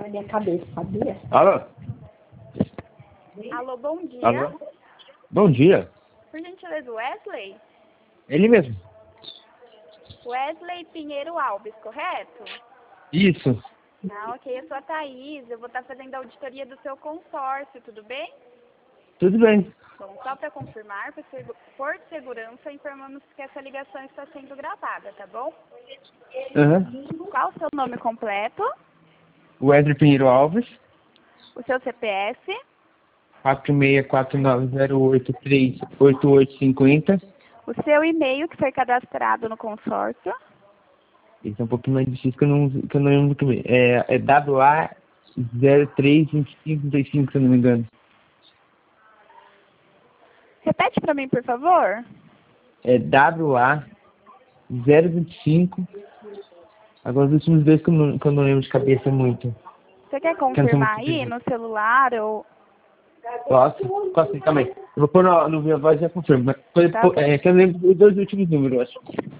na minha cabeça, sabia? Alô? Alô, bom dia. Alô? Bom dia. Por gentileza, Wesley? Ele mesmo. Wesley Pinheiro Alves, correto? Isso. Ah, ok. Eu sou a Thaís. Eu vou estar fazendo a auditoria do seu consórcio, tudo bem? Tudo bem. Bom, só para confirmar, por segurança, informamos que essa ligação está sendo gravada, tá bom? Qual o seu nome completo? Wesley Pinheiro Alves. O seu CPF? 464908388850. O seu e-mail que foi cadastrado no consórcio? Isso é um pouquinho mais difícil que eu não lembro muito bem. É WA032535, se eu não me engano. Repete para mim, por favor. É WA025. Agora os últimos dois que eu não lembro de cabeça muito. Você quer confirmar aí no celular ou... Posso sim, também. Eu vou pôr no minha voz e já confirmo. Mas Tá, que eu lembro os dois últimos números, eu acho.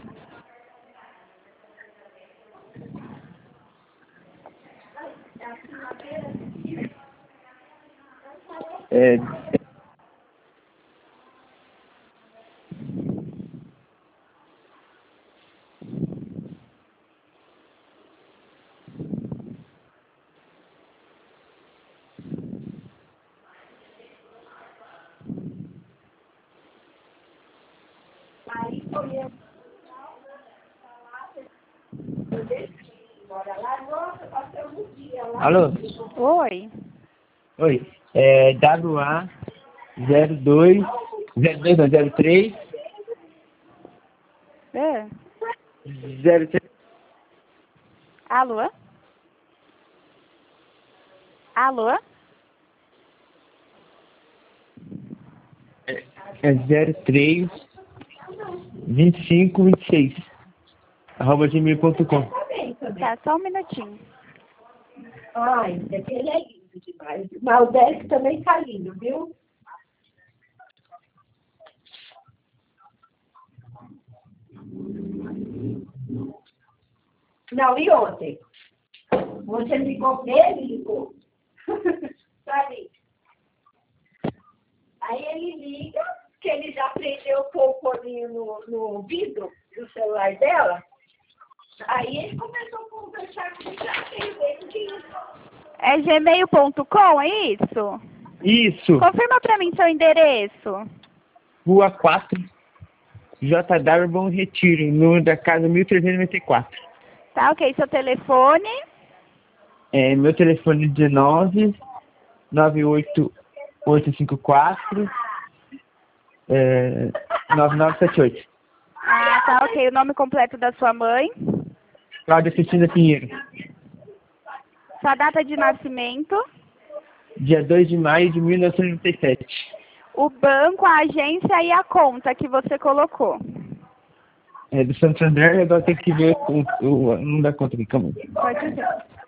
Alô? Oi. Oi. WA02, 03, É. 03. Alô? Alô? É 03 2526 @gmail.com. Tá, só um minutinho. Ai, aquele é lindo demais. Mas o Décio também tá lindo, viu? Não, e ontem? Você ligou dele, ligou? Sabe? Aí ele liga, que ele já prendeu o foninho no vidro do celular dela. Aí ele começou a conversar com o desafio dele de É gmail.com, é isso? Isso. Confirma pra mim seu endereço. Rua 4, JW Bom Retiro, número da casa 1394. Tá, ok. Seu telefone? Meu telefone é 19 98854 9978. Ah, tá, ok. O nome completo da sua mãe? Cláudia Cristina Pinheiro. Sua data de nascimento? Dia 2 de maio de 1997. O banco, a agência e a conta que você colocou. É do Santander, agora tem que ver não dá conta aqui, calma aí. Pode dizer.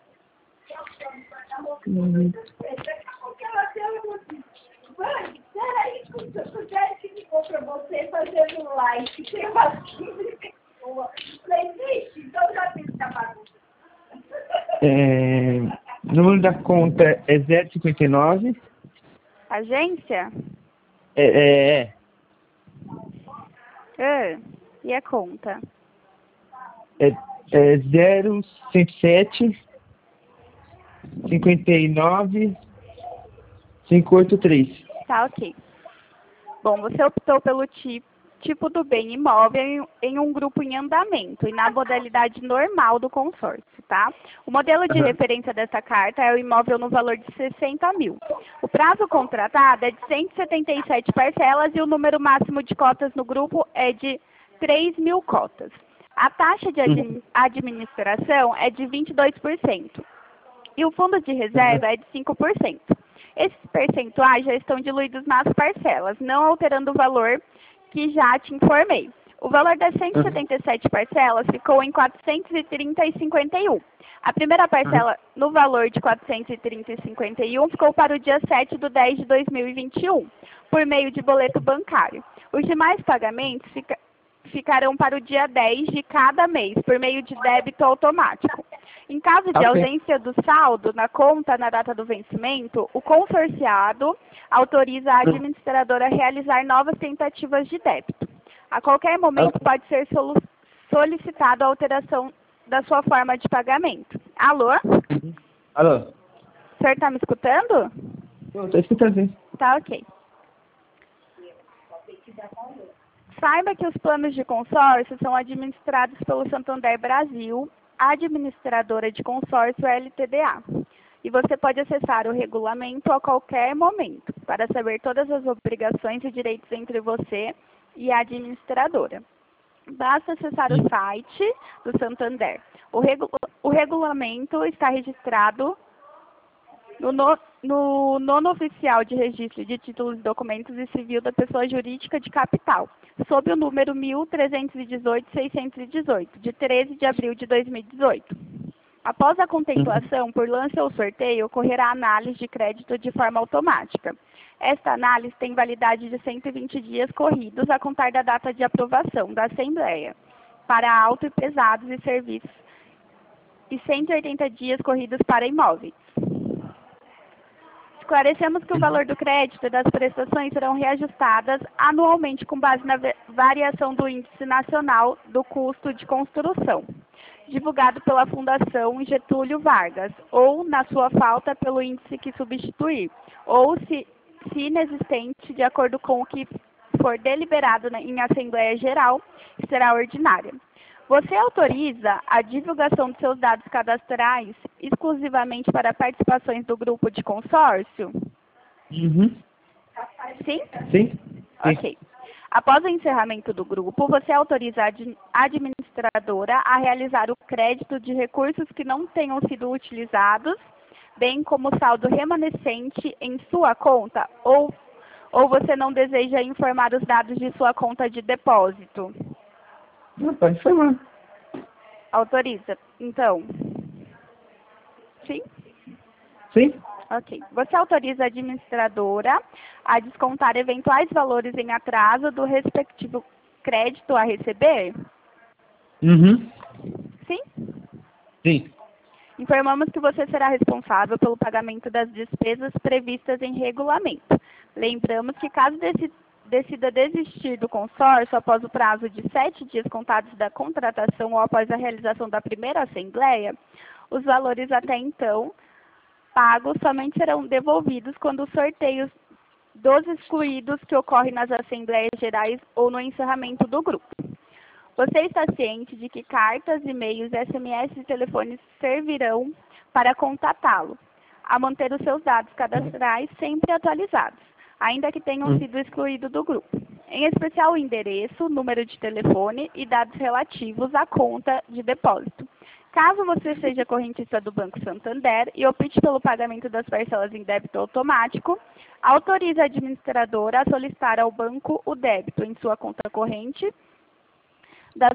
Mãe, peraí, o Décio ligou pra você fazendo like. Tem uma pessoa. Falei, vixe, então já fiz essa bagunça. O número da conta é 059. Agência? E a conta? É 0107 59 583. Tá, ok. Bom, você optou pelo tipo do bem imóvel em um grupo em andamento e na modalidade normal do consórcio, tá? O modelo de referência dessa carta é o imóvel no valor de 60 mil. O prazo contratado é de 177 parcelas e o número máximo de cotas no grupo é de 3.000 cotas. A taxa de administração é de 22% e o fundo de reserva é de 5%. Esses percentuais já estão diluídos nas parcelas, não alterando o valor que já te informei. O valor das 177 parcelas ficou em 430,51. A primeira parcela, no valor de 430,51, ficou para o dia 7/10/2021, por meio de boleto bancário. Os demais pagamentos ficarão para o dia 10 de cada mês, por meio de débito automático. Em caso de Ok. ausência do saldo na conta na data do vencimento, o consorciado autoriza a administradora a realizar novas tentativas de débito. A qualquer momento Ok. pode ser solicitada a alteração da sua forma de pagamento. Alô? Alô? O senhor está me escutando? Estou escutando, sim. Tá ok. Saiba que os planos de consórcio são administrados pelo Santander Brasil, administradora de consórcio LTDA. E você pode acessar o regulamento a qualquer momento para saber todas as obrigações e direitos entre você e a administradora. Basta acessar o site do Santander. O regulamento está registrado no nono oficial de registro de títulos, documentos e civil da pessoa jurídica de capital, sob o número 1318-618, de 13 de abril de 2018. Após a contemplação por lance ou sorteio, ocorrerá análise de crédito de forma automática. Esta análise tem validade de 120 dias corridos a contar da data de aprovação da Assembleia para auto e pesados e serviços e 180 dias corridos para imóveis. Esclarecemos que o valor do crédito e das prestações serão reajustadas anualmente com base na variação do Índice Nacional do Custo de Construção, divulgado pela Fundação Getúlio Vargas, ou, na sua falta, pelo índice que substituir, ou, se inexistente, de acordo com o que for deliberado em Assembleia Geral, que será ordinária. Você autoriza a divulgação de seus dados cadastrais exclusivamente para participações do grupo de consórcio? Uhum. Sim? Sim? Ok. Após o encerramento do grupo, você autoriza a administradora a realizar o crédito de recursos que não tenham sido utilizados, bem como saldo remanescente em sua conta, ou você não deseja informar os dados de sua conta de depósito? Não, pode informar. Autoriza. Então, sim? Sim? Ok. Você autoriza a administradora a descontar eventuais valores em atraso do respectivo crédito a receber? Uhum. Sim? Sim. Informamos que você será responsável pelo pagamento das despesas previstas em regulamento. Lembramos que, caso decida desistir do consórcio após o prazo de 7 dias contados da contratação ou após a realização da primeira assembleia, os valores até então pagos somente serão devolvidos quando os sorteios dos excluídos que ocorrem nas assembleias gerais ou no encerramento do grupo. Você está ciente de que cartas, e-mails, SMS e telefones servirão para contatá-lo, a manter os seus dados cadastrais sempre atualizados, ainda que tenham sido excluídos do grupo. Em especial o endereço, número de telefone e dados relativos à conta de depósito. Caso você seja correntista do Banco Santander e opte pelo pagamento das parcelas em débito automático, autorize a administradora a solicitar ao banco o débito em sua conta corrente das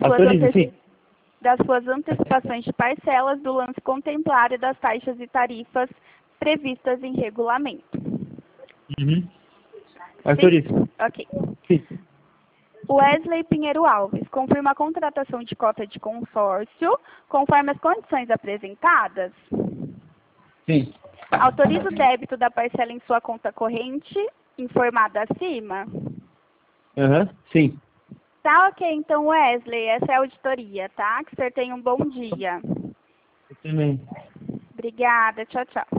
suas antecipações de parcelas, do lance contemplado e das taxas e tarifas previstas em regulamento. Uhum. Autoriza. Ok. Sim. Wesley Pinheiro Alves, confirma a contratação de cota de consórcio conforme as condições apresentadas? Sim. Autoriza o débito da parcela em sua conta corrente, informada acima? Aham. Sim. Tá ok, então, Wesley, essa é a auditoria, tá? Que o senhor tenha um bom dia. Eu também. Obrigada, tchau, tchau.